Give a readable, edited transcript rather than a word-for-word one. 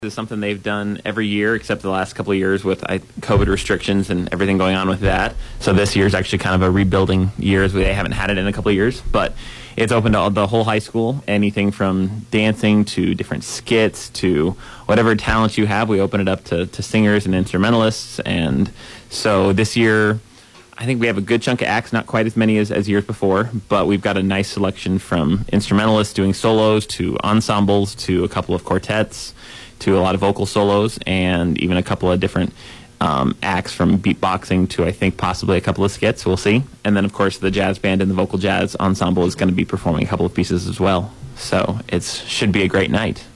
is something they've done every year except the last couple of years with COVID restrictions and everything going on with that. So this year is actually kind of a rebuilding year as they haven't had it in a couple of years. But it's open to the whole high school, anything from dancing to different skits to whatever talent you have. We open it up to singers and instrumentalists. And so this year, I think we have a good chunk of acts, not quite as many as years before, but we've got a nice selection from instrumentalists doing solos to ensembles to a couple of quartets to a lot of vocal solos and even a couple of different acts from beatboxing to, I think, possibly a couple of skits. We'll see. And then, of course, the jazz band and the vocal jazz ensemble is going to be performing a couple of pieces as well. So it should be a great night.